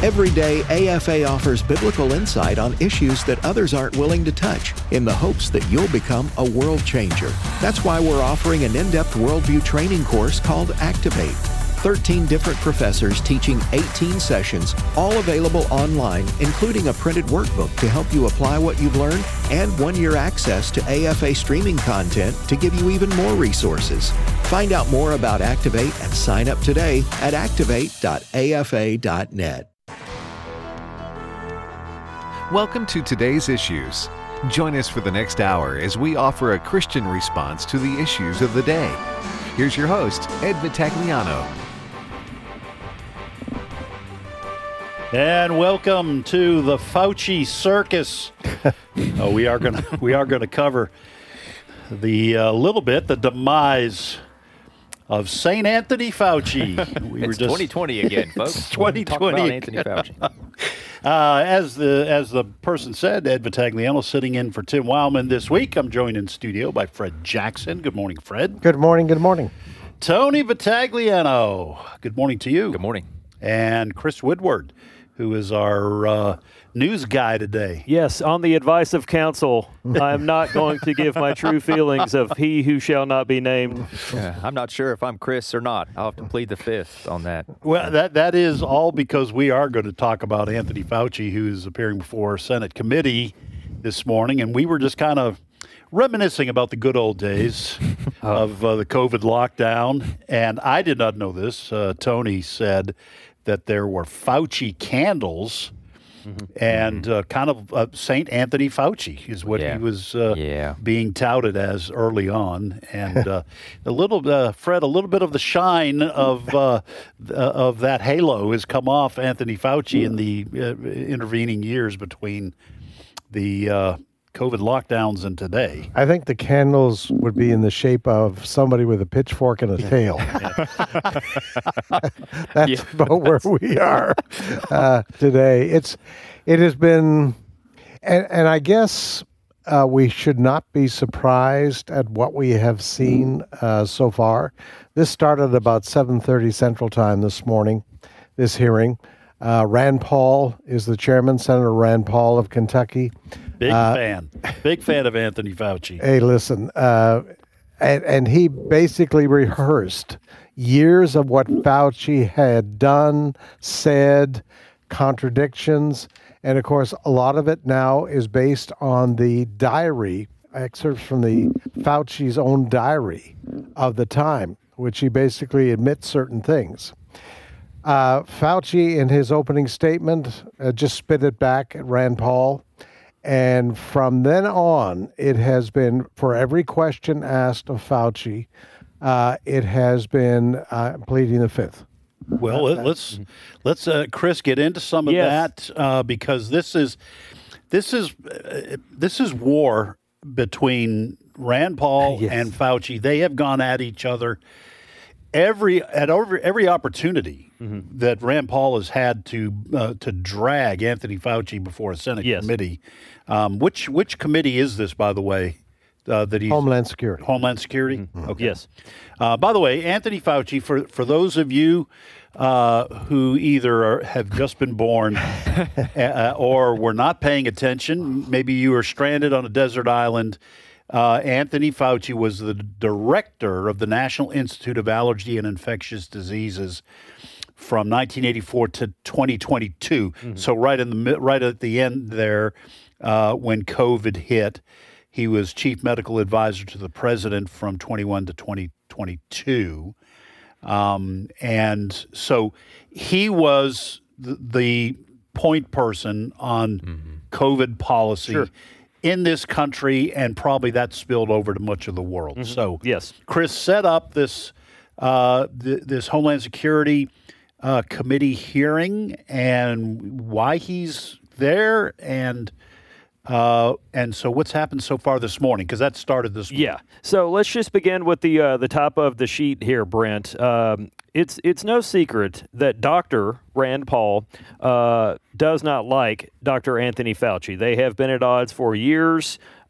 Every day, AFA offers biblical insight on issues that others aren't willing to touch in the hopes that you'll become a world changer. That's why we're offering an in-depth worldview training course called Activate. 13 different professors teaching 18 sessions, all available online, including a printed workbook to help you apply what you've learned and 1-year access to AFA streaming content to give you even more resources. Find out more about Activate and sign up today at activate.afa.net. Welcome to Today's Issues. Join us for the next hour as we offer a Christian response to the issues of the day. Here's your host, Ed Vitagliano. And welcome to the Fauci circus. We are gonna cover the the demise of St. Anthony Fauci. It's 2020 again, folks. It's 2020. Talk about Anthony Fauci. As the person said, Ed Vitagliano sitting in for Tim Wildman this week. I'm joined in studio by Fred Jackson. Good morning, Fred. Good morning. Good morning. Tony Vitagliano. Good morning to you. Good morning. And Chris Woodward, who is our news guy today. Yes, on the advice of counsel, I am not going to give my true feelings of he who shall not be named. I'm not sure if I'm Chris or not. I'll have to plead the fifth on that. Well, that is all because we are going to talk about Anthony Fauci, who's appearing before Senate committee this morning, and we were just kind of reminiscing about the good old days of the COVID lockdown. And I did not know this. Tony said that there were Fauci candles. And kind of St. Anthony Fauci is what he was being touted as early on, and Fred, a little bit of the shine of that halo has come off Anthony Fauci in the intervening years between the COVID lockdowns and today. I think the candles would be in the shape of somebody with a pitchfork and a tail. That's about where we are today. It has been, and I guess we should not be surprised at what we have seen so far. This started about 7:30 Central Time this morning, this hearing. Rand Paul is the chairman, Senator Rand Paul of Kentucky. Big fan of Anthony Fauci. Hey, listen, and he basically rehearsed years of what Fauci had done, said, contradictions, and of course, a lot of it now is based on the diary, excerpts from the Fauci's own diary of the time, which he basically admits certain things. Fauci, in his opening statement, just spit it back at Rand Paul. And from then on, it has been, for every question asked of Fauci, it has been pleading the fifth. Well, let's Chris get into some of that because this is war between Rand Paul and Fauci. They have gone at each other every opportunity that Rand Paul has had to drag Anthony Fauci before a Senate committee. Which committee is this, by the way? That he's Homeland Security. Homeland Security. Mm-hmm. Okay. Yes. By the way, Anthony Fauci, for those of you who either have just been born or were not paying attention, maybe you were stranded on a desert island. Anthony Fauci was the director of the National Institute of Allergy and Infectious Diseases from 1984 to 2022. Mm-hmm. So right at the end there, when COVID hit, he was chief medical advisor to the president from 21 to 2022. And so he was the point person on COVID policy in this country, and probably that spilled over to much of the world. Mm-hmm. So Chris set up this this Homeland Security committee hearing and why he's there, and so what's happened so far this morning? Because that started this morning. Yeah. So let's just begin with the top of the sheet here, Brent. It's no secret that Dr. Rand Paul does not like Dr. Anthony Fauci. They have been at odds for years.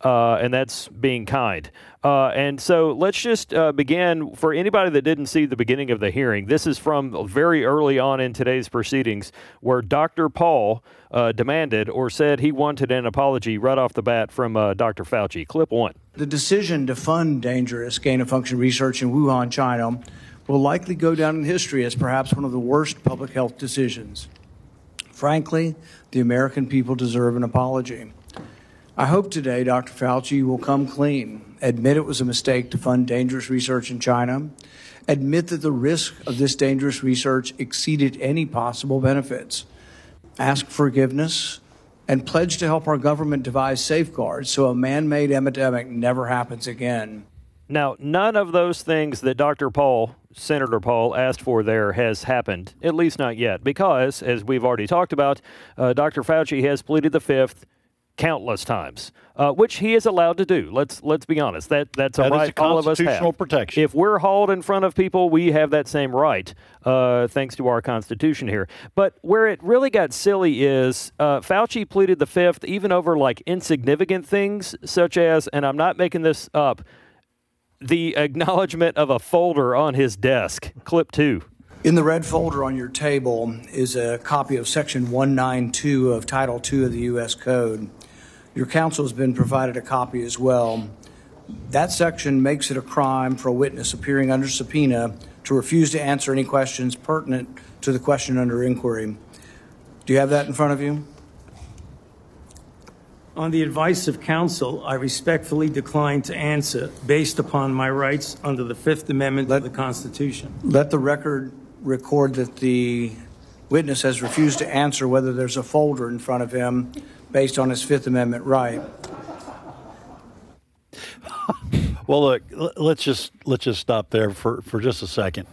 and that's being kind. And so let's just begin. For anybody that didn't see the beginning of the hearing, this is from very early on in today's proceedings, where Dr. Paul demanded or said he wanted an apology right off the bat from Dr. Fauci. Clip 1. The decision to fund dangerous gain-of-function research in Wuhan, China, will likely go down in history as perhaps one of the worst public health decisions. Frankly, the American people deserve an apology. I hope today Dr. Fauci will come clean, admit it was a mistake to fund dangerous research in China, admit that the risk of this dangerous research exceeded any possible benefits, ask forgiveness, and pledge to help our government devise safeguards so a man-made epidemic never happens again. Now, none of those things that Dr. Paul, Senator Paul, asked for there has happened, at least not yet, because, as we've already talked about, Dr. Fauci has pleaded the fifth countless times, which he is allowed to do. Let's be honest. That's a right all of us have. Constitutional protection. If we're hauled in front of people, we have that same right, thanks to our Constitution here. But where it really got silly is Fauci pleaded the fifth even over like insignificant things, such as, and I'm not making this up, the acknowledgement of a folder on his desk. Clip 2. In the red folder on your table is a copy of Section 192 of Title II of the U.S. Code. Your counsel has been provided a copy as well. That section makes it a crime for a witness appearing under subpoena to refuse to answer any questions pertinent to the question under inquiry. Do you have that in front of you? On the advice of counsel, I respectfully decline to answer based upon my rights under the Fifth Amendment of the Constitution. Let the record record that the witness has refused to answer whether there's a folder in front of him based on his Fifth Amendment right. Well, look, let's just stop there for just a second.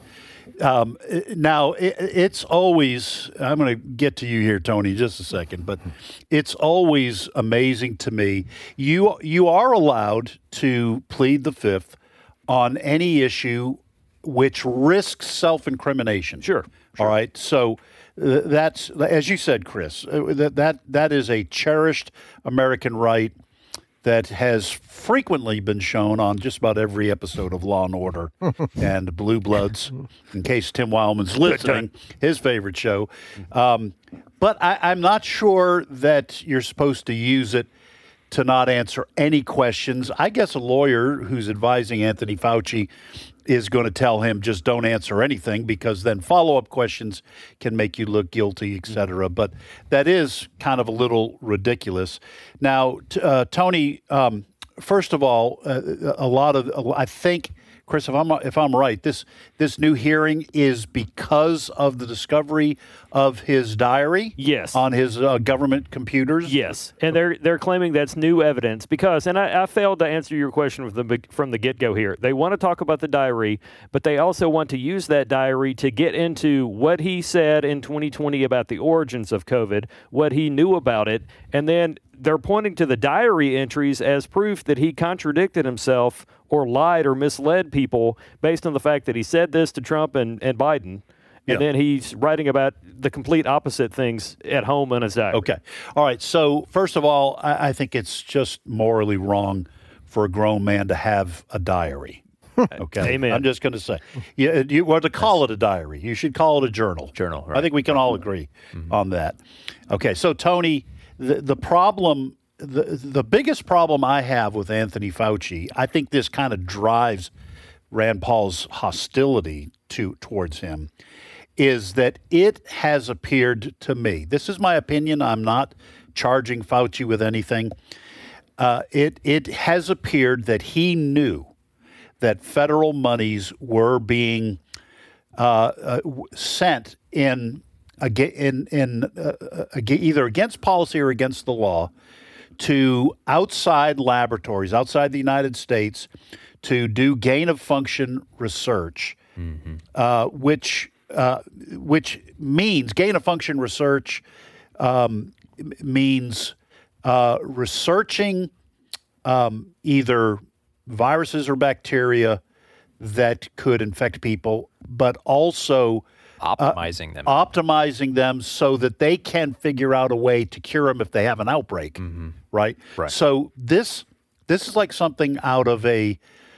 Now, it's always, I'm going to get to you here, Tony, in just a second, but it's always amazing to me. You are allowed to plead the fifth on any issue which risks self-incrimination. Sure. All right. So that's, as you said, Chris, that is a cherished American right that has frequently been shown on just about every episode of Law and Order and Blue Bloods, in case Tim Wildman's listening, his favorite show. But I'm not sure that you're supposed to use it to not answer any questions. I guess a lawyer who's advising Anthony Fauci is going to tell him just don't answer anything, because then follow-up questions can make you look guilty, et cetera. But that is kind of a little ridiculous. Now, Tony, first of all, I think, Chris, if I'm right, this new hearing is because of the discovery of his diary. Yes. On his government computers. Yes, and they're claiming that's new evidence because, and I failed to answer your question from the get-go here. They want to talk about the diary, but they also want to use that diary to get into what he said in 2020 about the origins of COVID, what he knew about it, and then they're pointing to the diary entries as proof that he contradicted himself or lied or misled people based on the fact that he said this to Trump and Biden. And then he's writing about the complete opposite things at home in his diary. Okay. All right. So first of all, I think it's just morally wrong for a grown man to have a diary. Okay. Amen. I'm just going to say, you want to call it a diary. You should call it a journal. Journal, right. I think we can all agree on that. Okay. So Tony, the problem, the biggest problem I have with Anthony Fauci, I think this kind of drives Rand Paul's hostility towards him, is that it has appeared to me, this is my opinion, I'm not charging Fauci with anything, it has appeared that he knew that federal monies were being sent in either against policy or against the law to outside laboratories outside the United States to do gain-of-function research, which means gain-of-function research means researching either viruses or bacteria that could infect people, but also optimizing them so that they can figure out a way to cure them if they have an outbreak, right? Right. So this This is like something out of a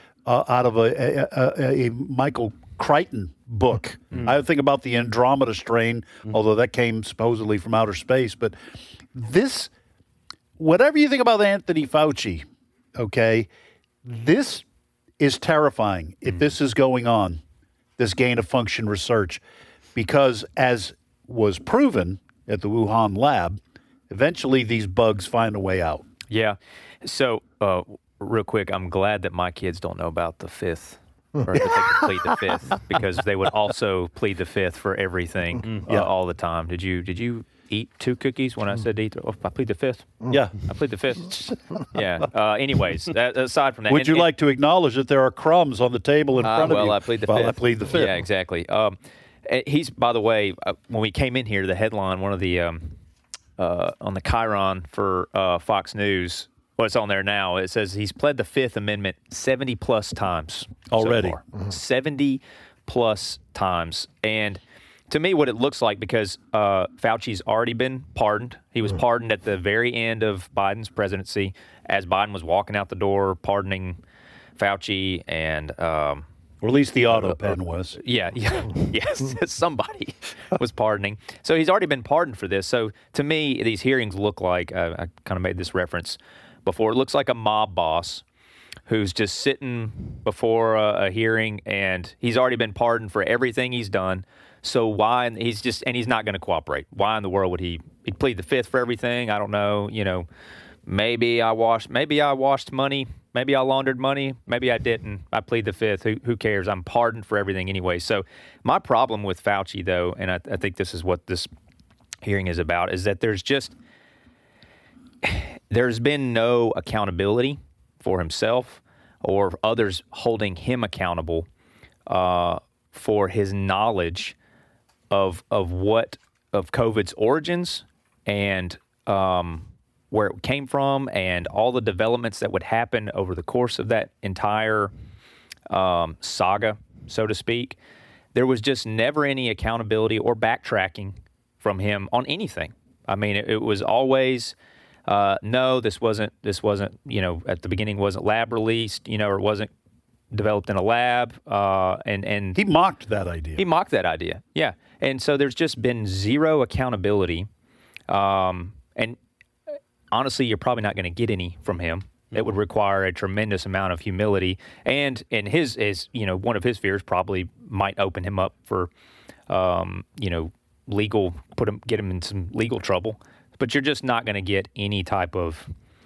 Michael Crichton book. I think about the Andromeda strain, although that came supposedly from outer space. But this, whatever you think about Anthony Fauci, okay, this is terrifying if this is going on, this gain of function research, because as was proven at the Wuhan lab, eventually these bugs find a way out. Yeah. So, real quick, I'm glad that my kids don't know about the fifth, or that they can plead the fifth, because they would also plead the fifth for everything all the time. Did you eat 2 cookies when I said to eat? Oh, I plead the fifth. Yeah. I plead the fifth. Yeah. Anyways, aside from that, Would you like to acknowledge that there are crumbs on the table in front of you? Well, I plead the fifth. I plead the fifth. Yeah, exactly. He's, by the way, when we came in here, the headline, one of the on the Chiron for Fox News. What's on there now? It says he's pled the Fifth Amendment 70 plus times already. So far. 70 plus times, and to me, what it looks like, because Fauci's already been pardoned. He was pardoned at the very end of Biden's presidency, as Biden was walking out the door, pardoning Fauci, and or at least the auto pen was. Yes, somebody was pardoning. So he's already been pardoned for this. So to me, these hearings look like, I kind of made this reference before, it looks like a mob boss who's just sitting before a hearing, and he's already been pardoned for everything he's done. So why, and he's not going to cooperate. Why in the world would he'd plead the fifth for everything? I don't know. Maybe I washed money. Maybe I laundered money. Maybe I didn't. I plead the fifth. Who cares? I'm pardoned for everything anyway. So my problem with Fauci, though, and I think this is what this hearing is about, is that there's been no accountability for himself or others holding him accountable for his knowledge of COVID's origins and where it came from, and all the developments that would happen over the course of that entire saga, so to speak. There was just never any accountability or backtracking from him on anything. I mean, it was always, no, this wasn't, at the beginning wasn't lab released, or it wasn't developed in a lab. And he mocked that idea. He mocked that idea, yeah. And so there's just been zero accountability. And honestly, you're probably not going to get any from him. It would require a tremendous amount of humility, and his one of his fears probably might open him up for, legal, get him in some legal trouble. But you're just not going to get any type of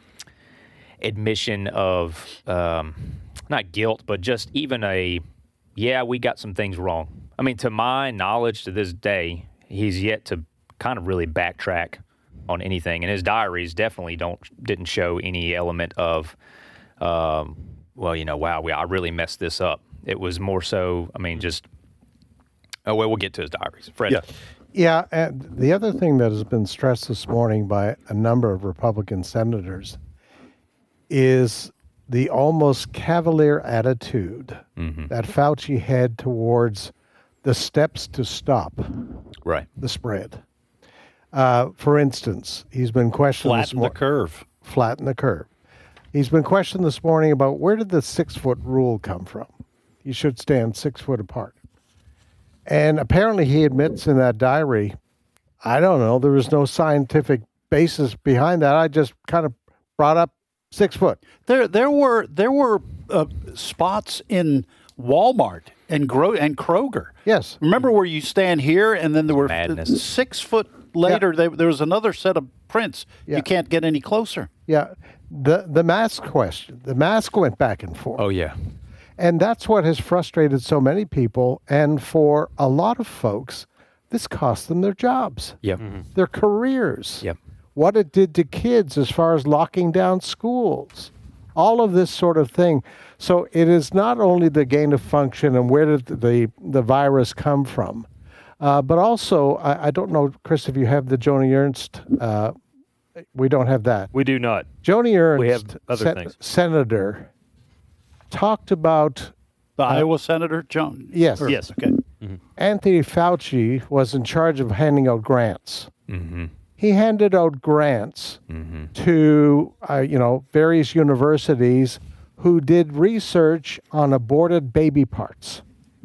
admission of not guilt, but just even we got some things wrong. I mean, to my knowledge, to this day, he's yet to kind of really backtrack on anything, and his diaries definitely didn't show any element of, I really messed this up. It was more so, we'll get to his diaries. Fred. Yeah, and the other thing that has been stressed this morning by a number of Republican senators is the almost cavalier attitude that Fauci had towards the steps to stop the spread. For instance, he's been questioned Flatten the curve. He's been questioned this morning about where did the 6-foot rule come from? You should stand 6 foot apart. And apparently he admits in that diary, I don't know, there was no scientific basis behind that. I just kind of brought up 6 foot. There were spots in Walmart and Kroger. Yes. Remember where you stand here, and then there were Madness. 6 foot later, there was another set of prints. Yeah. You can't get any closer. Yeah. The mask question, the mask went back and forth. Oh, yeah. And that's what has frustrated so many people. And for a lot of folks, this cost them their jobs, their careers, what it did to kids as far as locking down schools, all of this sort of thing. So it is not only the gain of function and where did the virus come from, but also, I don't know, Chris, if you have the Joni Ernst. We don't have that. We do not. Joni Ernst, we have other things. Senator, talked about the Iowa Senator, John? Yes. Yes. Okay. Anthony Fauci was in charge of handing out grants. He handed out grants to various universities who did research on aborted baby parts.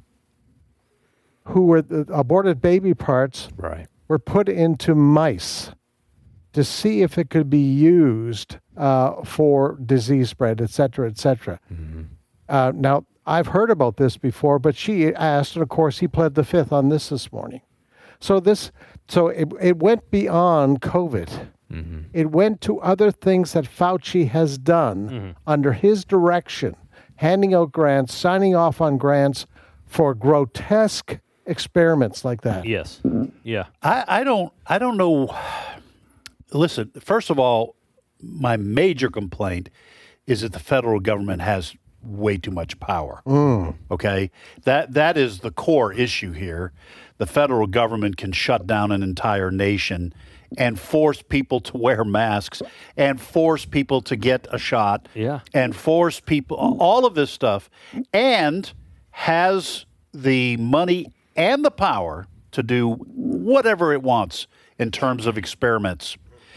Aborted baby parts Right. were put into mice to see if it could be used for disease spread, et cetera, et cetera. Now, I've heard about this before, but she asked, and of course he pled the fifth on this morning. So it went beyond COVID. It went to other things that Fauci has done under his direction, handing out grants, signing off on grants for grotesque experiments like that. Yes. Yeah. I don't know. Listen, first of all, my major complaint is that the federal government has way too much power. Okay? That is the core issue here. The federal government can shut down an entire nation and force people to wear masks and force people to get a shot and force people, all of this stuff, and has the money and the power to do whatever it wants in terms of experiments.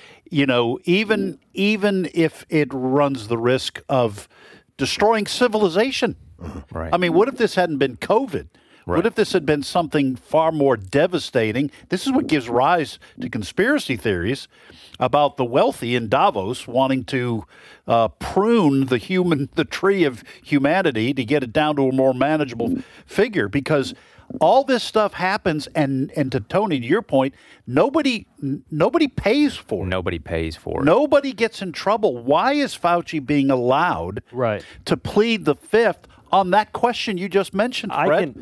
Even if it runs the risk of destroying civilization. Right. I mean, what if this hadn't been COVID? Right. What if this had been something far more devastating? This is what gives rise to conspiracy theories about the wealthy in Davos wanting to prune the tree of humanity to get it down to a more manageable figure, because all this stuff happens, and to Tony, to your point, nobody pays for it. Nobody pays for it. Nobody gets in trouble. Why is Fauci being allowed to plead the fifth on that question you just mentioned, Fred?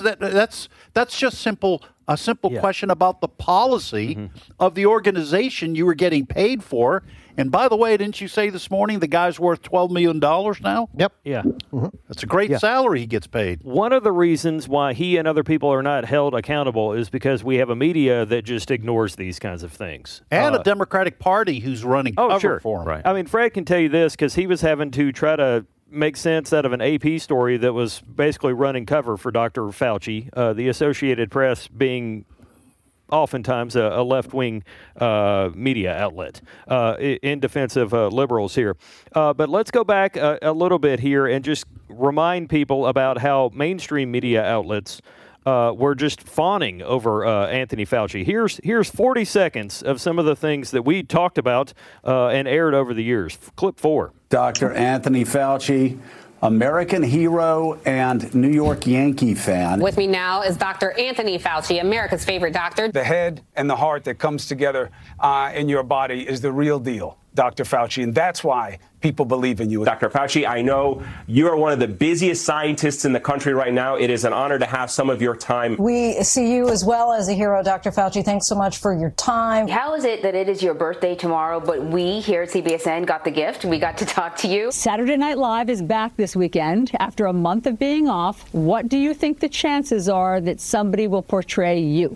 That's just a simple question about the policy of the organization you were getting paid for. And by the way, didn't you say this morning the guy's worth $12 million now? Yep. Yeah. That's a great salary he gets paid. One of the reasons why he and other people are not held accountable is because we have a media that just ignores these kinds of things. And a Democratic Party who's running cover for him. Right. I mean, Fred can tell you this because he was having to try to make sense out of an AP story that was basically running cover for Dr. Fauci, the Associated Press being oftentimes a left-wing media outlet in defense of liberals here. But let's go back a little bit here and just remind people about how mainstream media outlets were just fawning over Anthony Fauci. Here's 40 seconds of some of the things that we talked about and aired over the years. Clip 4. Dr. Anthony Fauci, American hero and New York Yankee fan. With me now is Dr. Anthony Fauci, America's favorite doctor. The head and the heart that comes together in your body is the real deal, Dr. Fauci, and that's why people believe in you. Dr. Fauci, I know you are one of the busiest scientists in the country right now. It is an honor to have some of your time. We see you as well as a hero, Dr. Fauci. Thanks so much for your time. How is it that it is your birthday tomorrow, but we here at CBSN got the gift? We got to talk to you. Saturday Night Live is back this weekend. After a month of being off, what do you think the chances are that somebody will portray you?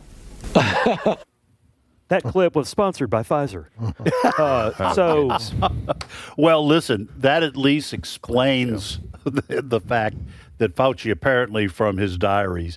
That clip was sponsored by Pfizer. Well, listen, that at least explains the fact that Fauci apparently from his diary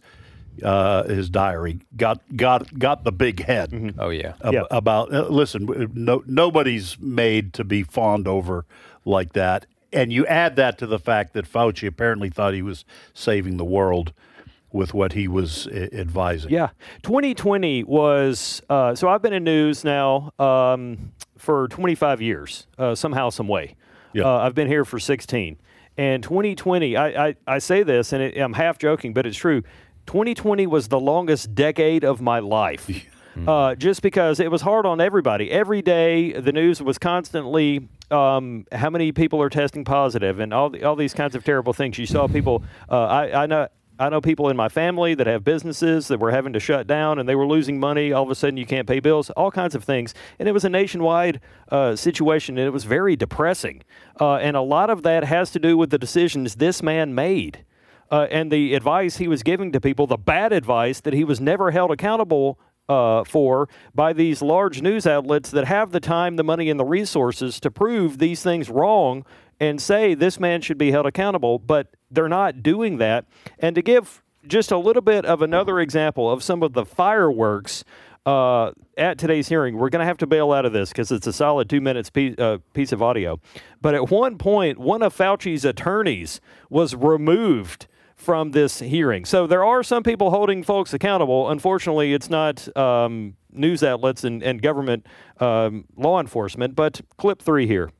got the big head. Oh yeah. About listen, nobody's made to be fawned over like that, and you add that to the fact that Fauci apparently thought he was saving the world with what he was advising. Yeah. 2020 was, so I've been in news now for 25 years, somehow, some way. Yeah. I've been here for 16. And 2020, I say this, and I'm half joking, but it's true. 2020 was the longest decade of my life. Just because it was hard on everybody. Every day, the news was constantly how many people are testing positive and all these kinds of terrible things. You saw people, I know people in my family that have businesses that were having to shut down and they were losing money. All of a sudden, you can't pay bills, all kinds of things. And it was a nationwide situation, and it was very depressing. And a lot of that has to do with the decisions this man made and the advice he was giving to people, the bad advice that he was never held accountable for by these large news outlets that have the time, the money, and the resources to prove these things wrong and say this man should be held accountable, but they're not doing that. And to give just a little bit of another example of some of the fireworks at today's hearing. We're going to have to bail out of this because it's a solid 2 minutes piece of audio. But at one point, one of Fauci's attorneys was removed from this hearing. So there are some people holding folks accountable. Unfortunately, it's not news outlets and government law enforcement. But clip 3 here.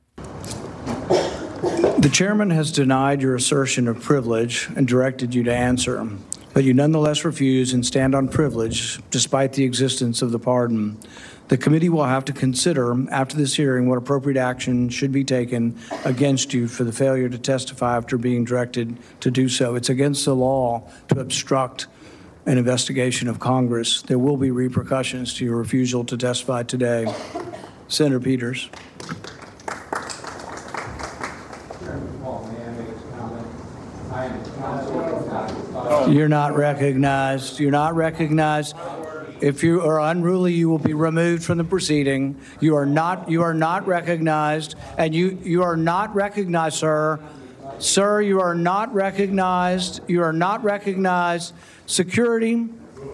The chairman has denied your assertion of privilege and directed you to answer, but you nonetheless refuse and stand on privilege despite the existence of the pardon. The committee will have to consider after this hearing what appropriate action should be taken against you for the failure to testify after being directed to do so. It's against the law to obstruct an investigation of Congress. There will be repercussions to your refusal to testify today. Senator Peters. You're not recognized. You're not recognized. If you are unruly, you will be removed from the proceeding. You are not recognized, and you are not recognized, sir. Sir, you are not recognized. You are not recognized. Security.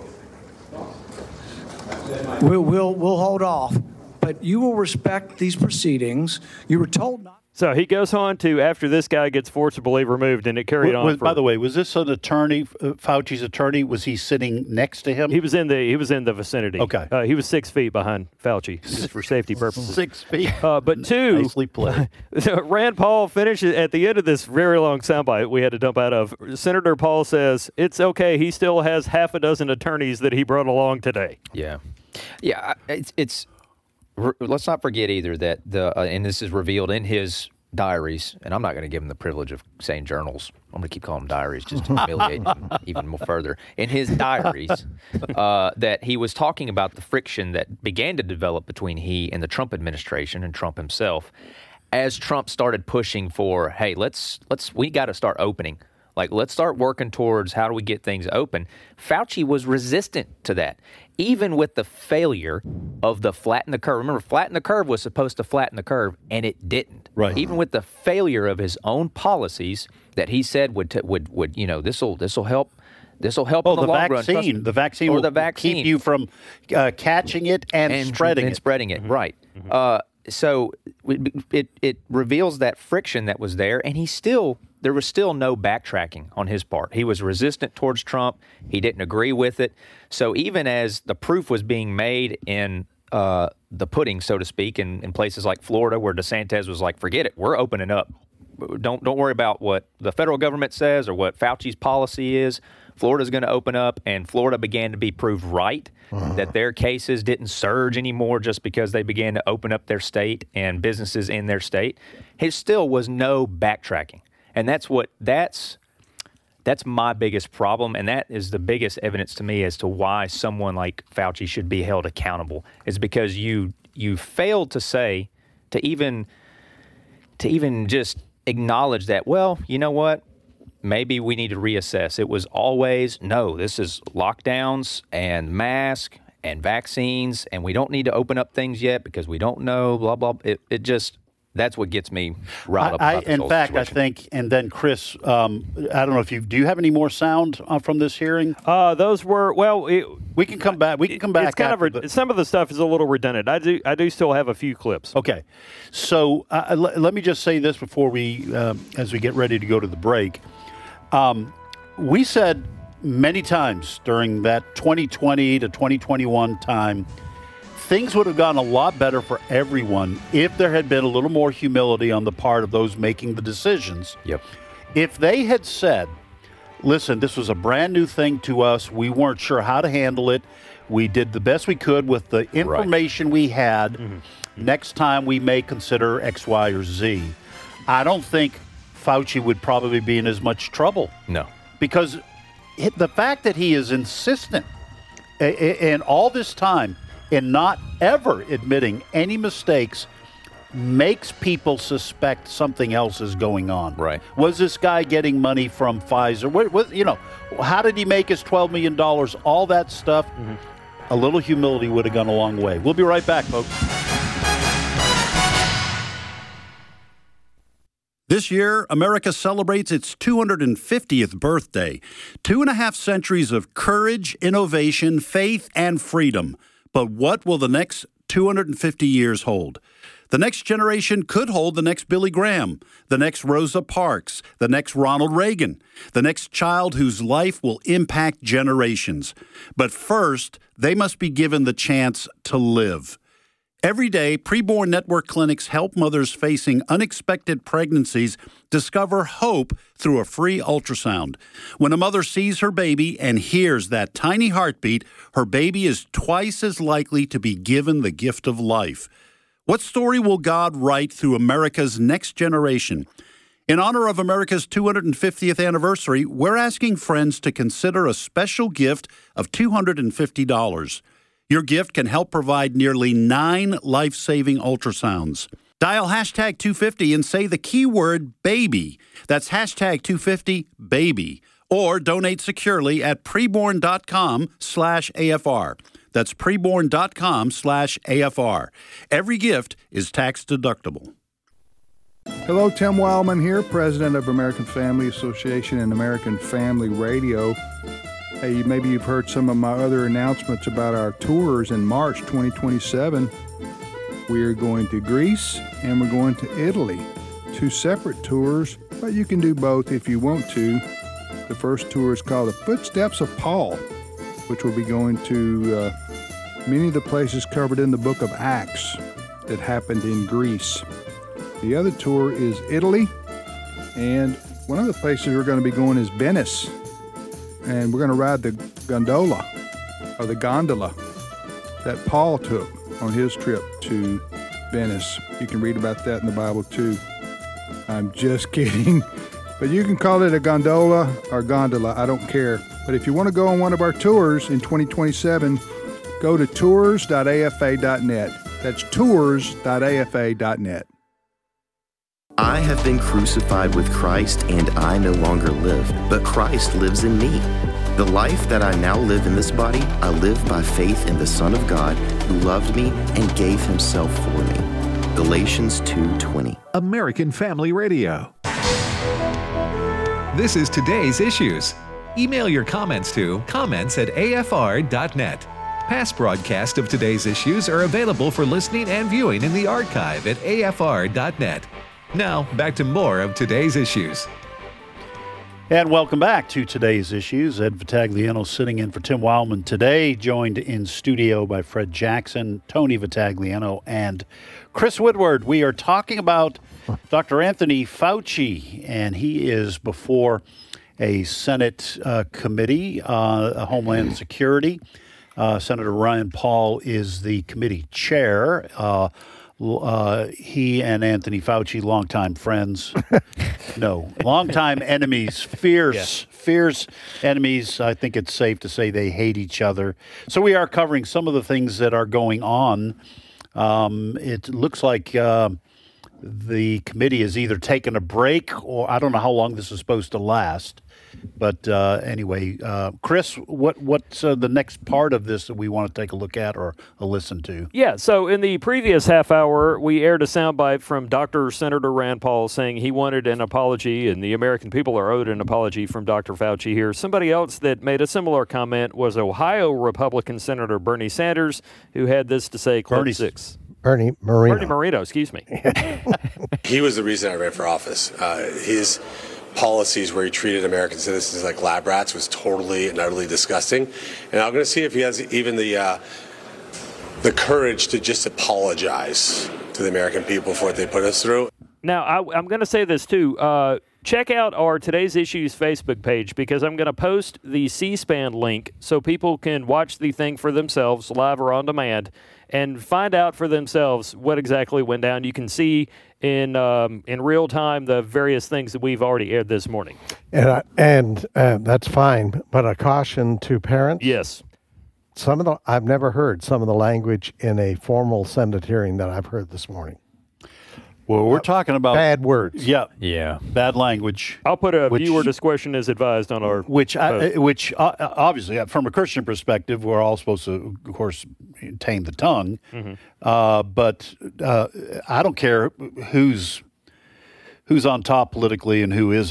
We'll hold off, but you will respect these proceedings. You were told not. So he goes on to, after this guy gets forcibly removed, and it carried on. By the way, was this an attorney, Fauci's attorney? Was he sitting next to him? He was in the vicinity. Okay. He was 6 feet behind Fauci, just for safety purposes. 6 feet. But 2, nicely played. Rand Paul finishes at the end of this very long soundbite we had to dump out of. Senator Paul says it's okay. He still has half a dozen attorneys that he brought along today. Yeah. It's. Let's not forget either that and this is revealed in his diaries, and I'm not going to give him the privilege of saying journals. I'm going to keep calling them diaries just to humiliate him even more further. In his diaries, that he was talking about the friction that began to develop between he and the Trump administration and Trump himself as Trump started pushing for, hey, we got to start opening. Like, let's start working towards how do we get things open. Fauci was resistant to that, even with the failure of the flatten the curve. Remember, flatten the curve was supposed to flatten the curve, and it didn't. Right. Even with the failure of his own policies that he said would this will help. This will help in the long run. The vaccine will keep you from catching it and spreading it. Mm-hmm. Right. Mm-hmm. So it reveals that friction that was there, and there was still no backtracking on his part. He was resistant towards Trump. He didn't agree with it. So even as the proof was being made in the pudding, so to speak, in places like Florida, where DeSantis was like, forget it, we're opening up. Don't worry about what the federal government says or what Fauci's policy is. Florida's going to open up, and Florida began to be proved right that their cases didn't surge anymore just because they began to open up their state and businesses in their state. There still was no backtracking. And that's my biggest problem, and that is the biggest evidence to me as to why someone like Fauci should be held accountable, is because you failed to say, to even just acknowledge that, well, you know what, maybe we need to reassess. It was always, no, this is lockdowns and masks and vaccines, and we don't need to open up things yet because we don't know, blah, blah. That's what gets me riled up about this whole situation. I think, and then Chris, I don't know if do you have any more sound from this hearing? Those were, we can come back. We can come back. It's kind of some of the stuff is a little redundant. I do still have a few clips. Okay, so let me just say this before as we get ready to go to the break. We said many times during that 2020 to 2021 time, things would have gone a lot better for everyone if there had been a little more humility on the part of those making the decisions. Yep. If they had said, listen, this was a brand new thing to us. We weren't sure how to handle it. We did the best we could with the information we had. Mm-hmm. Next time we may consider X, Y, or Z. I don't think Fauci would probably be in as much trouble. No. Because the fact that he is insistent in all this time in not ever admitting any mistakes makes people suspect something else is going on. Right. Was this guy getting money from Pfizer? How did he make his $12 million? All that stuff. Mm-hmm. A little humility would have gone a long way. We'll be right back, folks. This year, America celebrates its 250th birthday. 2.5 centuries of courage, innovation, faith, and freedom. But what will the next 250 years hold? The next generation could hold the next Billy Graham, the next Rosa Parks, the next Ronald Reagan, the next child whose life will impact generations. But first, they must be given the chance to live. Every day, Preborn Network clinics help mothers facing unexpected pregnancies discover hope through a free ultrasound. When a mother sees her baby and hears that tiny heartbeat, her baby is twice as likely to be given the gift of life. What story will God write through America's next generation? In honor of America's 250th anniversary, we're asking friends to consider a special gift of $250. Your gift can help provide nearly 9 life-saving ultrasounds. Dial hashtag 250 and say the keyword baby. That's hashtag 250 baby. Or donate securely at preborn.com/AFR. That's preborn.com/AFR. Every gift is tax deductible. Hello, Tim Wildman here, president of American Family Association and American Family Radio. Hey, maybe you've heard some of my other announcements about our tours in March 2027. We are going to Greece and we're going to Italy. 2 separate tours, but you can do both if you want to. The first tour is called The Footsteps of Paul, which will be going to many of the places covered in the book of Acts that happened in Greece. The other tour is Italy, and one of the places we're going to be going is Venice. And we're going to ride the gondola that Paul took on his trip to Venice. You can read about that in the Bible too. I'm just kidding. But you can call it a gondola or gondola. I don't care. But if you want to go on one of our tours in 2027, go to tours.afa.net. That's tours.afa.net. I have been crucified with Christ, and I no longer live, but Christ lives in me. The life that I now live in this body, I live by faith in the Son of God, who loved me and gave himself for me. Galatians 2:20. American Family Radio. This is Today's Issues. Email your comments to comments@afr.net. Past broadcasts of Today's Issues are available for listening and viewing in the archive at afr.net. Now, back to more of Today's Issues. And welcome back to Today's Issues. Ed Vitagliano sitting in for Tim Wildman today, joined in studio by Fred Jackson, Tony Vitagliano, and Chris Woodward. We are talking about Dr. Anthony Fauci, and he is before a Senate committee, Homeland Security. Senator Rand Paul is the committee chair. He and Anthony Fauci, longtime friends. No, longtime enemies, fierce enemies. I think it's safe to say they hate each other. So we are covering some of the things that are going on. It looks like the committee has either taken a break, or I don't know how long this is supposed to last. But anyway, Chris, what's the next part of this that we want to take a look at or listen to? Yeah, so in the previous half hour, we aired a soundbite from Dr. Senator Rand Paul saying he wanted an apology, and the American people are owed an apology from Dr. Fauci here. Somebody else that made a similar comment was Ohio Republican Senator Bernie Sanders, who had this to say, Bernie 6. Bernie Moreno. Bernie Moreno, excuse me. He was the reason I ran for office. His policies where he treated American citizens like lab rats was totally and utterly disgusting. And I'm going to see if he has even the courage to just apologize to the American people for what they put us through. Now, I'm going to say this, too. Check out our Today's Issues Facebook page, because I'm going to post the C-SPAN link so people can watch the thing for themselves, live or on demand, and find out for themselves what exactly went down. You can see in real time the various things that we've already aired this morning. And that's fine, but a caution to parents. Yes. I've never heard some of the language in a formal Senate hearing that I've heard this morning. Well, we're talking about bad words. Yeah, bad language. I'll put viewer discretion as advised on our which obviously, from a Christian perspective, we're all supposed to, of course, tame the tongue. Mm-hmm. But I don't care who's on top politically and who isn't.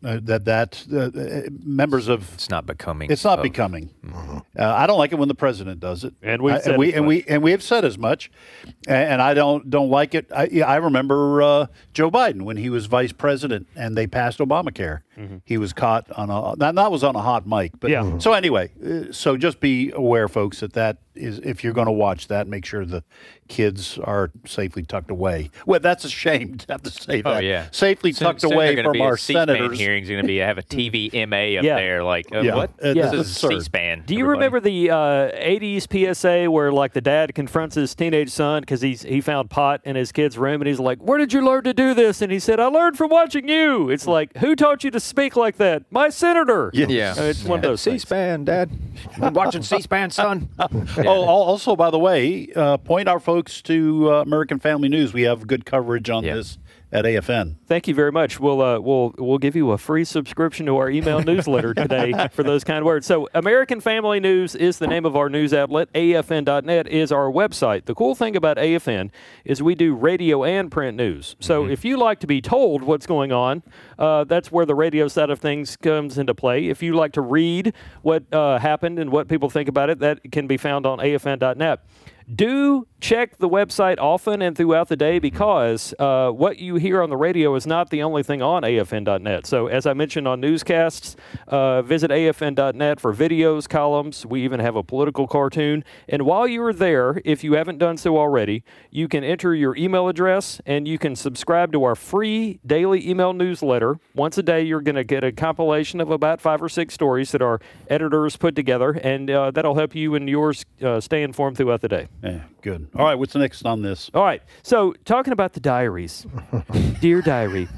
members of it's not becoming. It's not becoming. Mm-hmm. I don't like it when the president does it, and we have said as much. And I don't like it. I remember Joe Biden when he was vice president and they passed Obamacare. Mm-hmm. He was caught on that was on a hot mic. But yeah. So anyway, so just be aware, folks, that is, if you're going to watch that, make sure the kids are safely tucked away. Well, that's a shame to have to say that. Oh yeah, safely tucked away from our senators. Hearings going to have a TVMA up there. Like what? This is C-SPAN. Do you remember the 80s PSA where like the dad confronts his teenage son because he found pot in his kid's room and he's like, "Where did you learn to do this?" And he said, "I learned from watching you." It's like, who taught you to speak like that? My senator. Yeah. It's one of those C-SPAN, Dad. I'm watching C-SPAN, son. Oh, also, by the way, point our folks to American Family News. We have good coverage on this at AFN. Thank you very much. We'll give you a free subscription to our email newsletter today for those kind words. So American Family News is the name of our news outlet. AFN.net is our website. The cool thing about AFN is we do radio and print news. So if you like to be told what's going on, that's where the radio side of things comes into play. If you like to read what happened and what people think about it, that can be found on AFN.net. Do check the website often and throughout the day because what you hear on the radio is not the only thing on AFN.net. So as I mentioned on newscasts, visit AFN.net for videos, columns. We even have a political cartoon. And while you are there, if you haven't done so already, you can enter your email address and you can subscribe to our free daily email newsletter. Once a day, you're going to get a compilation of about 5 or 6 stories that our editors put together, and that'll help you and yours stay informed throughout the day. Yeah, good. All right, what's next on this? All right, so talking about the diaries. Dear Diary.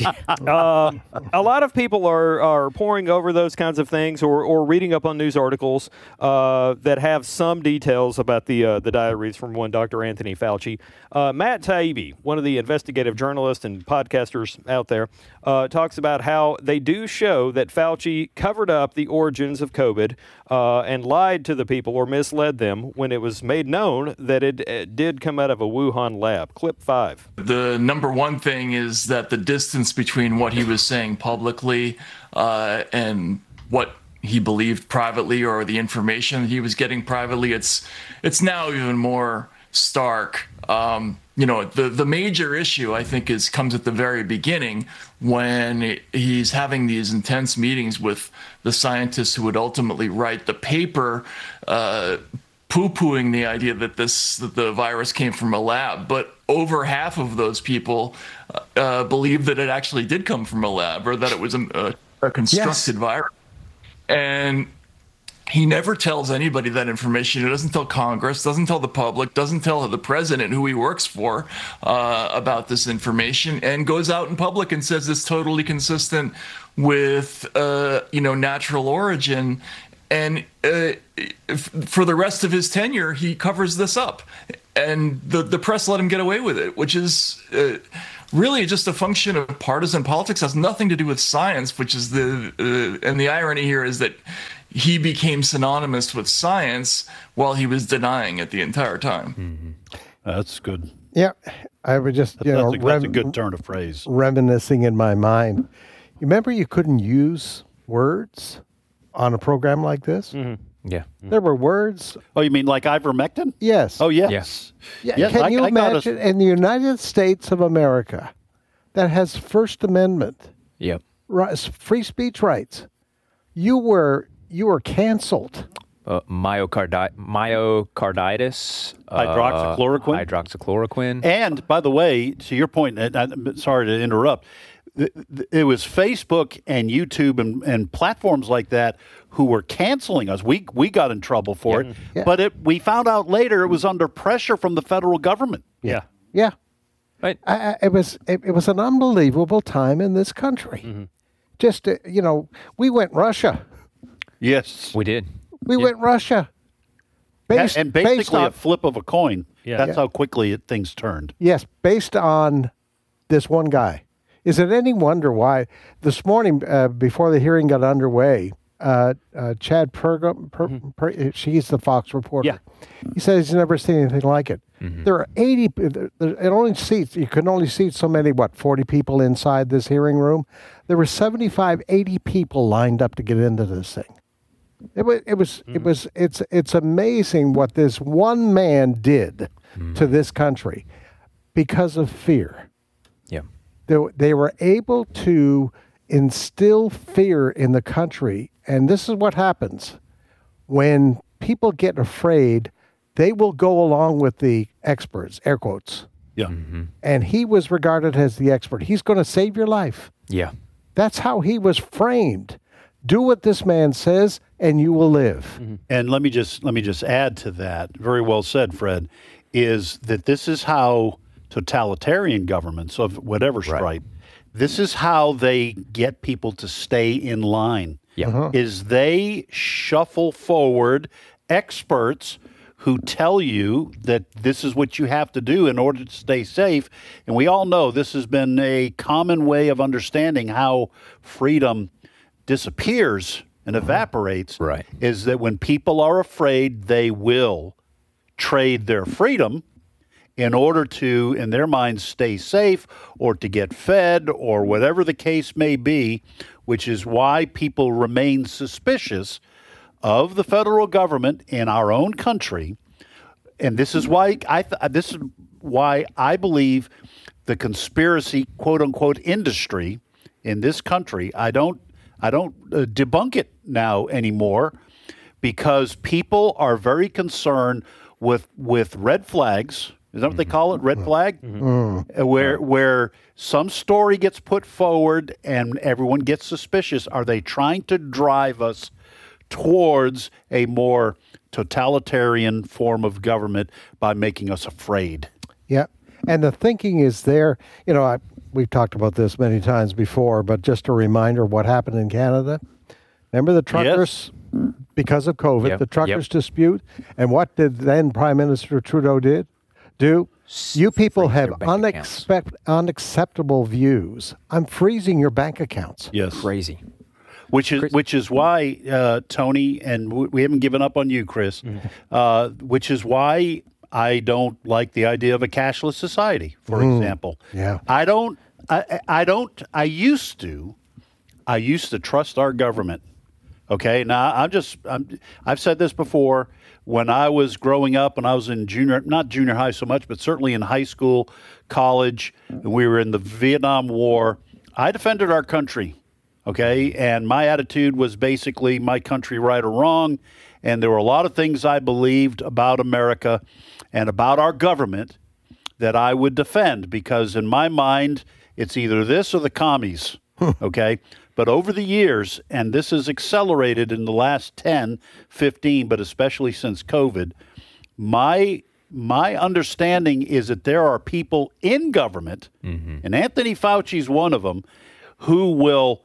A lot of people are poring over those kinds of things or reading up on news articles that have some details about the diaries from one Dr. Anthony Fauci. Matt Taibbi, one of the investigative journalists and podcasters out there, talks about how they do show that Fauci covered up the origins of COVID and lied to the people or misled them when it was made known that it did come out of a Wuhan lab. Clip 5. The number one thing is that the distance between what he was saying publicly and what he believed privately or the information he was getting privately, it's now even more stark. The major issue, I think, comes at the very beginning when he's having these intense meetings with the scientists who would ultimately write the paper poo-pooing the idea that the virus came from a lab. But over half of those people believe that it actually did come from a lab or that it was a constructed virus. And he never tells anybody that information. He doesn't tell Congress, doesn't tell the public, doesn't tell the president who he works for about this information, and goes out in public and says it's totally consistent with natural origin. And for the rest of his tenure, he covers this up, and the press let him get away with it, which is really just a function of partisan politics. It has nothing to do with science, which is and the irony here is that he became synonymous with science while he was denying it the entire time. Mm-hmm. That's good. Yeah, I would just that's a good turn of phrase. Reminiscing in my mind. You remember you couldn't use words on a program like this? Mm-hmm. Yeah. There were words. Oh, you mean like ivermectin? Yes. Oh, yes. Yeah. Yes, Can you imagine in the United States of America that has First Amendment, free speech rights, you were canceled. Myocarditis. Hydroxychloroquine. And, by the way, to your point, I'm sorry to interrupt, it was Facebook and YouTube and platforms like that who were canceling us. We got in trouble for it, but we found out later it was under pressure from the federal government. Yeah. Right. It was an unbelievable time in this country. Mm-hmm. Just we went Russia. Yes, we did. We went Russia. And basically a flip of a coin. Yeah. That's how quickly things turned. Yes, based on this one guy. Is it any wonder why this morning, before the hearing got underway, Chad Pergam, she's the Fox reporter. Yeah. He said he's never seen anything like it. There are 80. It only seats. You can only seat so many. 40 people inside this hearing room. There were 75, 80 people lined up to get into this thing. It's amazing what this one man did to this country because of fear. Yeah. They were able to instill fear in the country, and this is what happens when people get afraid. They will go along with the experts, air quotes. Yeah. And he was regarded as the expert. He's going to save your life. Yeah. That's how he was framed. Do what this man says, and you will live. And let me just add to that. Very well said, Fred. Is that this is how totalitarian governments of whatever stripe, this is how they get people to stay in line. Yeah. Is they shuffle forward experts who tell you that this is what you have to do in order to stay safe. And we all know this has been a common way of understanding how freedom disappears and evaporates. Right. Is that when people are afraid, they will trade their freedom in order to, in their minds, stay safe or to get fed or whatever the case may be, which is why people remain suspicious of the federal government in our own country. And this is why I believe the conspiracy, quote unquote, industry in this country, I don't debunk it now anymore, because people are very concerned with red flags. Is that what they call it? Red flag? Where some story gets put forward and everyone gets suspicious. Are they trying to drive us towards a more totalitarian form of government by making us afraid? Yeah. And the thinking is there. We've talked about this many times before, but just a reminder of what happened in Canada. Remember the truckers, because of COVID, the truckers dispute. And what did then Prime Minister Trudeau do? You people have unacceptable views. I'm freezing your bank accounts. Yes. Crazy. Which is why, Tony, and we haven't given up on you, Chris, which is why I don't like the idea of a cashless society, for example. Yeah. I used to trust our government. Okay. Now I've said this before. When I was growing up and I was in not junior high so much, but certainly in high school, college, and we were in the Vietnam War, I defended our country. Okay. And my attitude was basically my country right or wrong. And there were a lot of things I believed about America and about our government that I would defend, because in my mind, it's either this or the commies. Okay. But over the years, and this has accelerated in the last 10, 15, but especially since COVID, my understanding is that there are people in government, and Anthony Fauci is one of them, who will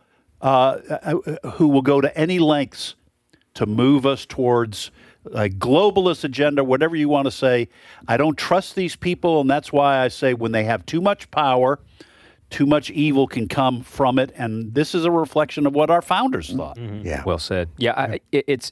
go to any lengths to move us towards a globalist agenda, whatever you want to say. I don't trust these people, and that's why I say when they have too much power, too much evil can come from it, and this is a reflection of what our founders thought. Yeah, well said. Yeah, it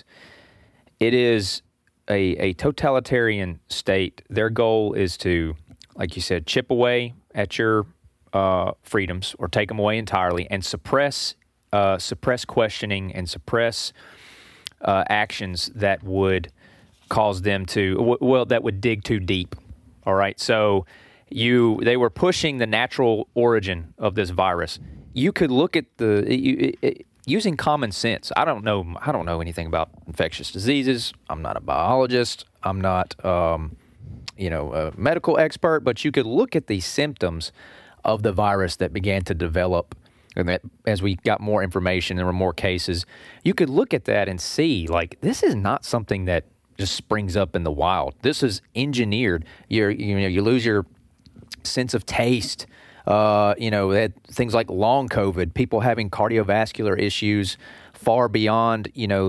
is a totalitarian state. Their goal is to, like you said, chip away at your freedoms or take them away entirely, and suppress questioning and suppress actions that would cause them to that would dig too deep. All right, so. They were pushing the natural origin of this virus. You could look at using common sense. I don't know anything about infectious diseases. I'm not a biologist. I'm not, a medical expert. But you could look at the symptoms of the virus that began to develop, and that as we got more information, there were more cases. You could look at that and see, like, this is not something that just springs up in the wild. This is engineered. You lose your sense of taste, things like long COVID, people having cardiovascular issues far beyond,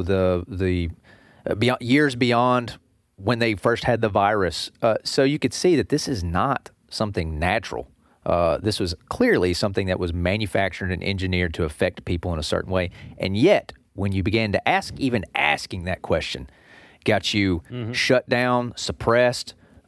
years beyond when they first had the virus. So you could see that this is not something natural. This was clearly something that was manufactured and engineered to affect people in a certain way. And yet, when you began to even asking that question, got you shut down, suppressed,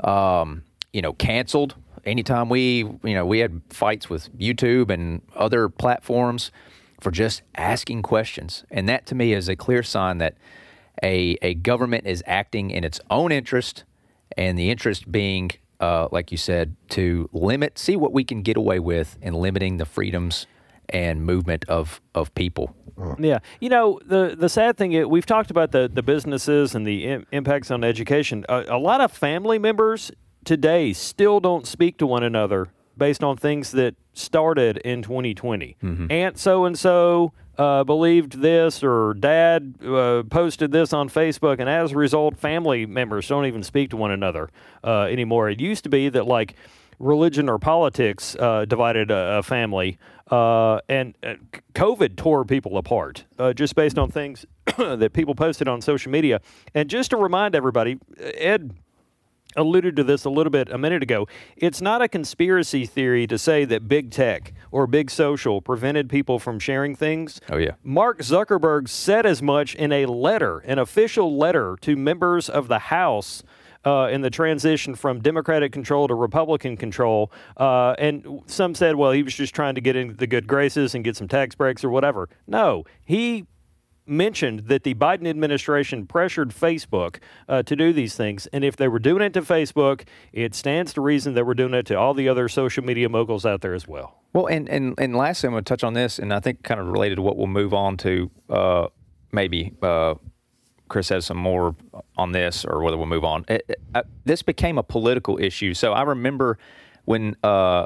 canceled. Anytime we had fights with YouTube and other platforms for just asking questions. And that to me is a clear sign that a government is acting in its own interest, and the interest being, like you said, to see what we can get away with in limiting the freedoms and movement of people. Yeah. The sad thing is, we've talked about the businesses and the impacts on education. A lot of family members today still don't speak to one another based on things that started in 2020. Mm-hmm. Aunt so-and-so believed this, or dad posted this on Facebook, and as a result, family members don't even speak to one another anymore. It used to be that, like, religion or politics divided a family, and COVID tore people apart just based on things that people posted on social media. And just to remind everybody, Ed alluded to this a little bit a minute ago. It's not a conspiracy theory to say that big tech or big social prevented people from sharing things. Oh, yeah. Mark Zuckerberg said as much in a letter, an official letter to members of the House in the transition from Democratic control to Republican control. And some said, well, he was just trying to get into the good graces and get some tax breaks or whatever. No, he mentioned that the Biden administration pressured Facebook to do these things. And if they were doing it to Facebook, it stands to reason they were doing it to all the other social media moguls out there as well. Well, and lastly, I'm going to touch on this, and I think kind of related to what we'll move on to, maybe Chris has some more on this, or whether we'll move on. This became a political issue. So I remember when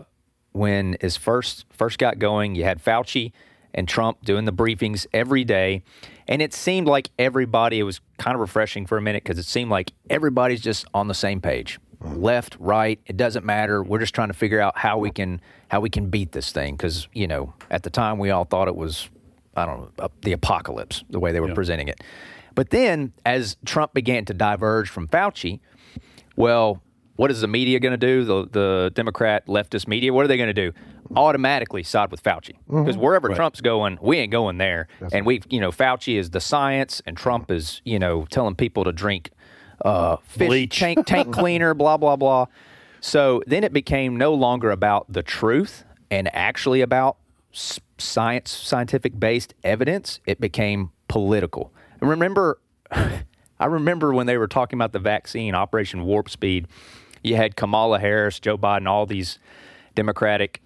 it first got going, you had Fauci and Trump doing the briefings every day. And it seemed like everybody, it was kind of refreshing for a minute, because it seemed like everybody's just on the same page. Left, right, it doesn't matter. We're just trying to figure out how we can beat this thing. Because, at the time we all thought it was, the apocalypse, the way they were presenting it. But then as Trump began to diverge from Fauci, well, what is the media going to do? The Democrat leftist media, what are they going to do? Automatically side with Fauci. Because wherever Trump's going, we ain't going there. That's and Fauci is the science, and Trump is, telling people to drink fish tank cleaner, blah, blah, blah. So then it became no longer about the truth and actually about scientific-based evidence. It became political. And I remember when they were talking about the vaccine, Operation Warp Speed, you had Kamala Harris, Joe Biden, all these Democratic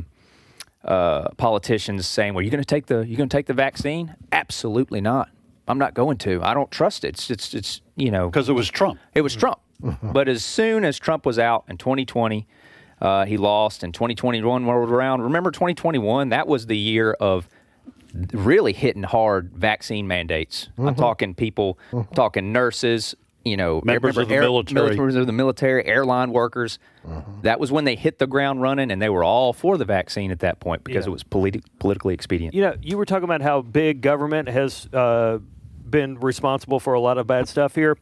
politicians saying, "Well, you going to take the vaccine?" Absolutely not. I'm not going to. I don't trust it. It's because it was Trump. It was Trump. But as soon as Trump was out in 2020, he lost, and 2021 rolled around. Remember 2021? That was the year of really hitting hard vaccine mandates. I'm talking people, talking nurses, members of the military, airline workers. That was when they hit the ground running, and they were all for the vaccine at that point because it was politically expedient. You were talking about how big government has been responsible for a lot of bad stuff here.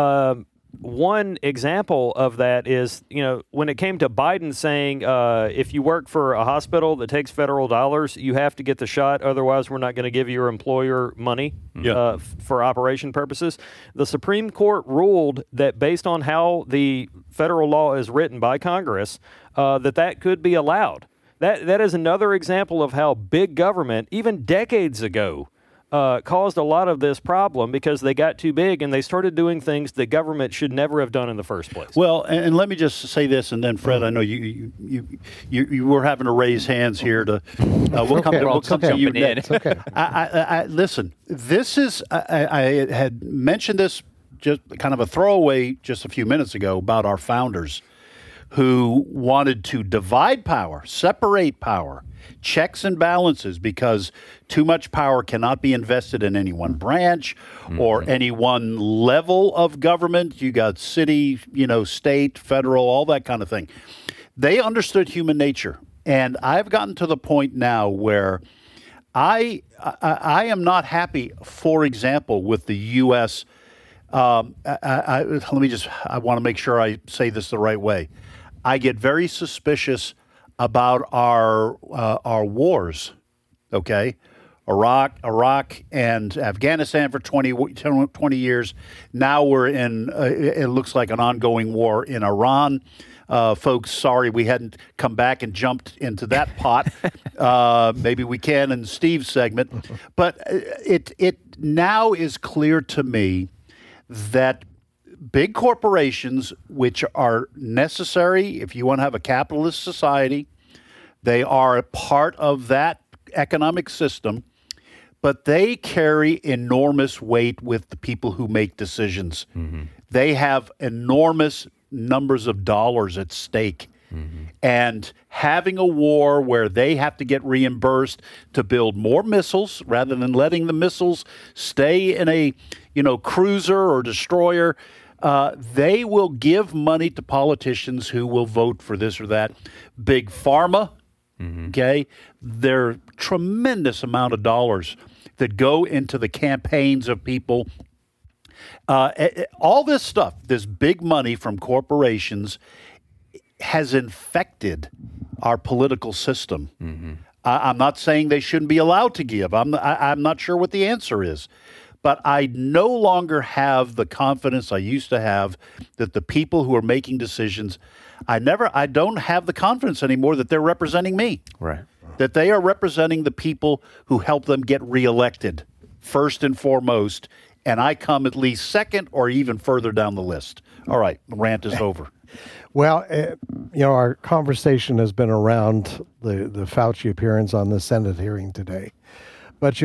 One example of that is, when it came to Biden saying, if you work for a hospital that takes federal dollars, you have to get the shot. Otherwise, we're not going to give your employer money for operation purposes. The Supreme Court ruled that based on how the federal law is written by Congress, that could be allowed. That is another example of how big government, even decades ago, caused a lot of this problem because they got too big and they started doing things that government should never have done in the first place. Well, and let me just say this, and then Fred, I know you were having to raise hands here to. We'll come to you next. Okay. I listen. This is I had mentioned this just kind of a throwaway just a few minutes ago about our founders who wanted to divide power, separate power. Checks and balances, because too much power cannot be invested in any one branch or any one level of government. You got city, state, federal, all that kind of thing. They understood human nature. And I've gotten to the point now where I am not happy, for example, with the U.S. I want to make sure I say this the right way. I get very suspicious about our wars, okay? Iraq and Afghanistan for 20 years. Now we're in, it looks like an ongoing war in Iran. Folks, sorry we hadn't come back and jumped into that pot. Maybe we can in Steve's segment. But it now is clear to me that big corporations, which are necessary if you want to have a capitalist society, they are a part of that economic system, but they carry enormous weight with the people who make decisions. They have enormous numbers of dollars at stake. And having a war where they have to get reimbursed to build more missiles rather than letting the missiles stay in a, cruiser or destroyer, they will give money to politicians who will vote for this or that. Big pharma, okay? There are tremendous amount of dollars that go into the campaigns of people. All this stuff, this big money from corporations, has infected our political system. I'm not saying they shouldn't be allowed to give. I'm not sure what the answer is. But I no longer have the confidence I used to have that the people who are making decisions, I don't have the confidence anymore that they're representing me. Right. That they are representing the people who help them get reelected, first and foremost. And I come at least second or even further down the list. All right, the rant is over. Well, our conversation has been around the Fauci appearance on the Senate hearing today. But,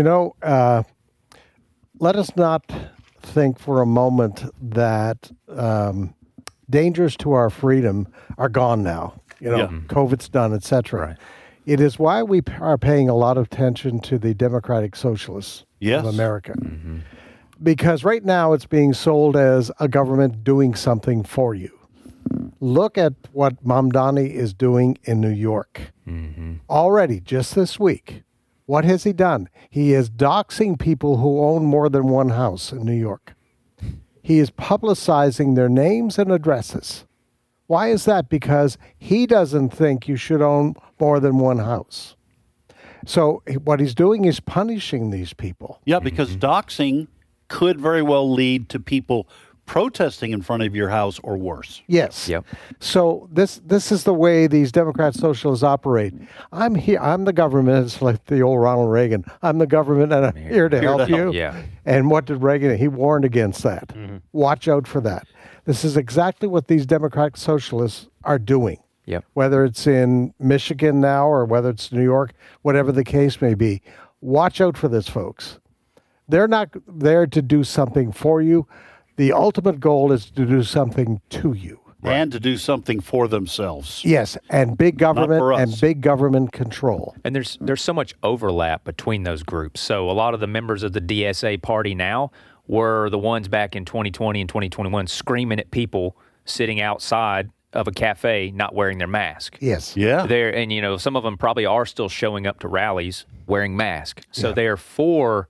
let us not think for a moment that dangers to our freedom are gone now. COVID's done, et cetera. Right. It is why we are paying a lot of attention to the Democratic Socialists of America. Because right now it's being sold as a government doing something for you. Look at what Mamdani is doing in New York. Already, just this week. What has he done? He is doxing people who own more than one house in New York. He is publicizing their names and addresses. Why is that? Because he doesn't think you should own more than one house. So what he's doing is punishing these people. Yeah, because doxing could very well lead to people protesting in front of your house or worse. Yes. Yep. So this is the way these Democrat socialists operate. I'm here. I'm the government. It's like the old Ronald Reagan. I'm the government and I'm here to help you. Yeah. And what did Reagan? He warned against that. Watch out for that. This is exactly what these Democratic socialists are doing. Yep. Whether it's in Michigan now or whether it's New York, whatever the case may be, watch out for this, folks. They're not there to do something for you. The ultimate goal is to do something to you. And to do something for themselves. Yes, and big government and big government control. And there's so much overlap between those groups. So a lot of the members of the DSA party now were the ones back in 2020 and 2021 screaming at people sitting outside of a cafe not wearing their mask. Yes. Yeah. And some of them probably are still showing up to rallies wearing masks. So they are for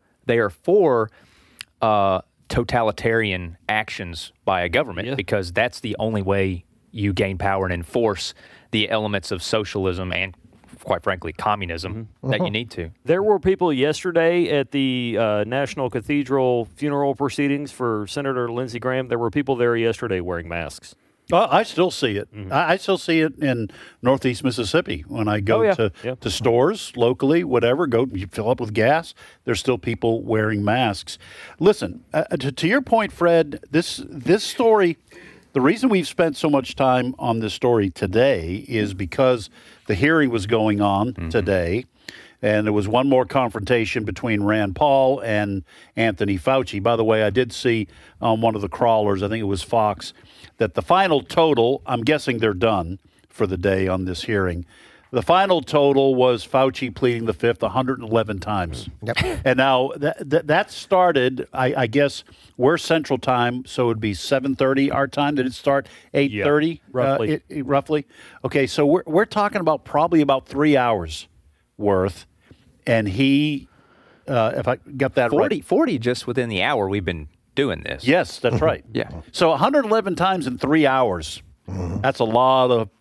totalitarian actions by a government because that's the only way you gain power and enforce the elements of socialism and, quite frankly, communism that you need to. There were people yesterday at the National Cathedral funeral proceedings for Senator Lindsey Graham. There were people there yesterday wearing masks. I still see it. I still see it in Northeast Mississippi when I go to stores locally, whatever. You fill up with gas. There's still people wearing masks. Listen, to your point, Fred. This story. The reason we've spent so much time on this story today is because the hearing was going on today, and there was one more confrontation between Rand Paul and Anthony Fauci. By the way, I did see on one of the crawlers, I think it was Fox, that the final total, I'm guessing they're done for the day on this hearing, the final total was Fauci pleading the fifth 111 times. Yep. And now that started, I guess, we're Central Time, so it would be 7:30 our time. Did it start 8:30? Roughly. Roughly. Okay, so we're talking about probably about 3 hours worth. And he, if I got that 40 just within the hour we've been doing this. Yes, that's right. Yeah. So 111 times in 3 hours. That's a lot of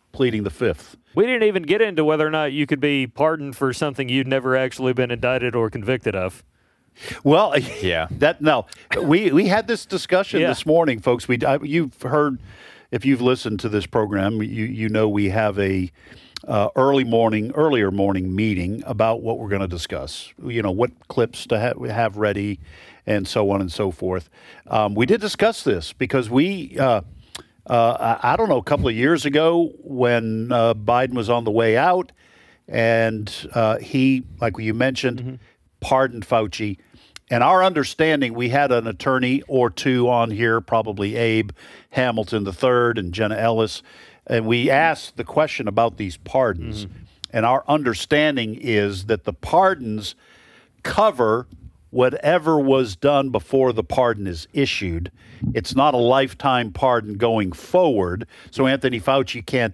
pleading the fifth. We didn't even get into whether or not you could be pardoned for something you'd never actually been indicted or convicted of. Well, yeah, we had this discussion this morning, folks. You've heard, if you've listened to this program, you know we have a earlier morning meeting about what we're going to discuss. You know, what clips to have ready, and so on and so forth. We did discuss this because I don't know, a couple of years ago when Biden was on the way out, and he, like you mentioned, pardoned Fauci. And our understanding, we had an attorney or two on here, probably Abe Hamilton III and Jenna Ellis, and we asked the question about these pardons. And our understanding is that the pardons cover whatever was done before the pardon is issued. It's not a lifetime pardon going forward. So Anthony Fauci can't,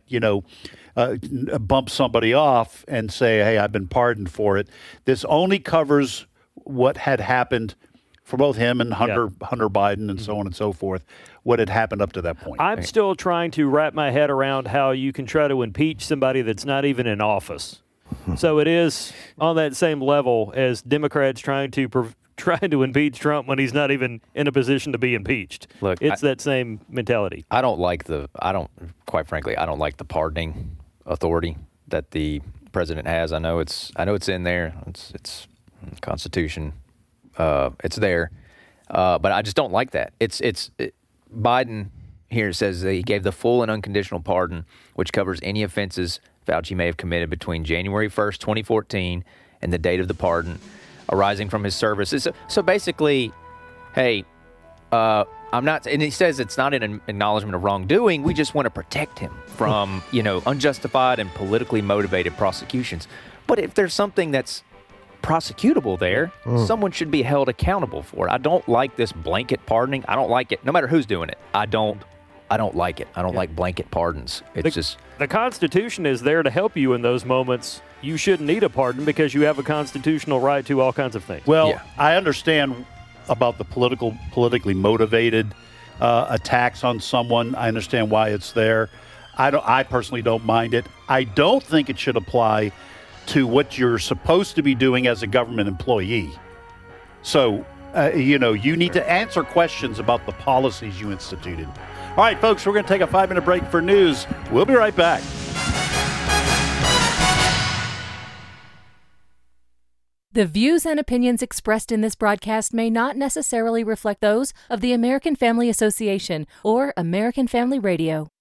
bump somebody off and say, hey, I've been pardoned for it. This only covers what had happened for both him and Hunter Biden and so on and so forth, what had happened up to that point. I'm still trying to wrap my head around how you can try to impeach somebody that's not even in office. So it is on that same level as Democrats trying to impeach Trump when he's not even in a position to be impeached. Look, it's that same mentality. Quite frankly, I don't like the pardoning authority that the president has. I know it's in there. It's Constitution. It's there, but I just don't like that. Biden here says that he gave the full and unconditional pardon, which covers any offenses Fauci may have committed between January 1st, 2014, and the date of the pardon, arising from his services. So basically, hey, I'm not, and he says it's not an acknowledgement of wrongdoing. We just want to protect him from, unjustified and politically motivated prosecutions. But if there's something that's prosecutable there, someone should be held accountable for it. I don't like this blanket pardoning. I don't like it, no matter who's doing it. I don't like it. I don't like blanket pardons. The Constitution is there to help you in those moments. You shouldn't need a pardon because you have a constitutional right to all kinds of things. Well, I understand about the politically motivated attacks on someone. I understand why it's there. I personally don't mind it. I don't think it should apply to what you're supposed to be doing as a government employee. So, you need to answer questions about the policies you instituted. All right, folks, we're going to take a 5-minute break for news. We'll be right back. The views and opinions expressed in this broadcast may not necessarily reflect those of the American Family Association or American Family Radio.